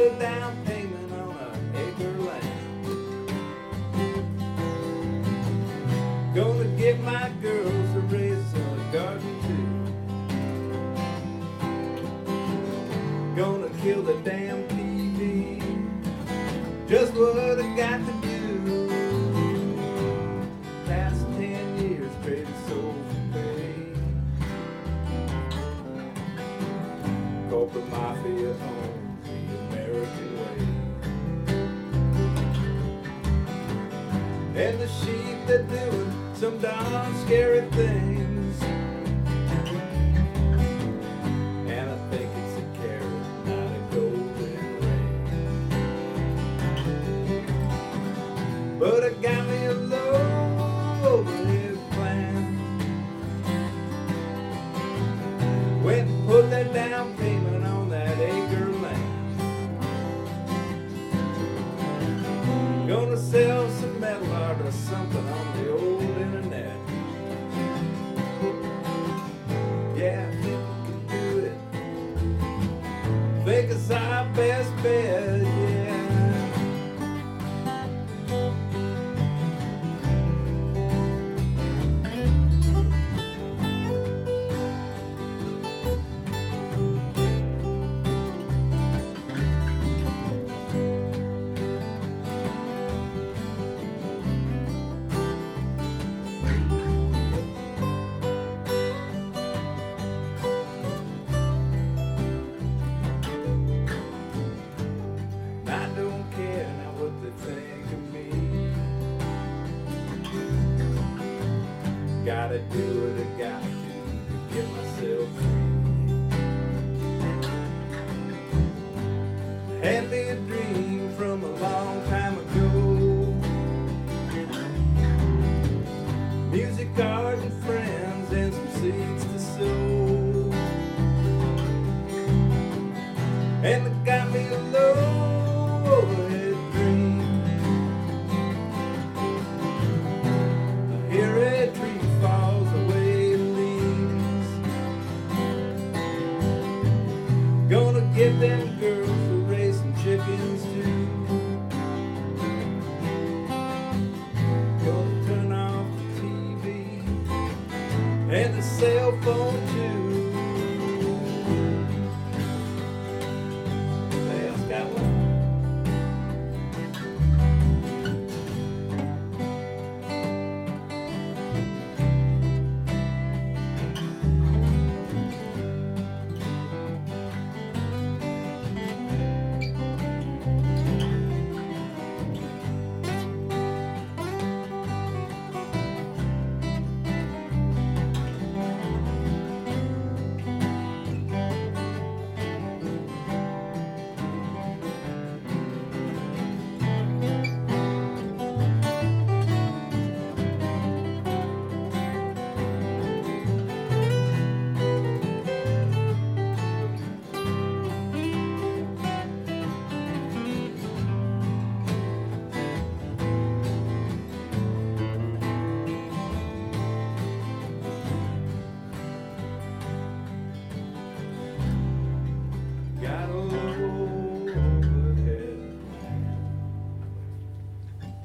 a down payment on an acre of land. Gonna get my girls to raise a garden too. Gonna kill the damn TV. Just what I got to do. Past 10 years traded souls for pay. Corporate mafia owns the American way. And the sheep, they're doing some darn scary things. And I think it's a carrot, not a golden ring. But I got me a low overhead plan. Went and put that down payment on that acre of land. Gonna sell some metal art or something on the old internet. Yeah, I think we can do it. Think it's our best bet, yeah. I don't care now what they think of me. Gotta do what I got.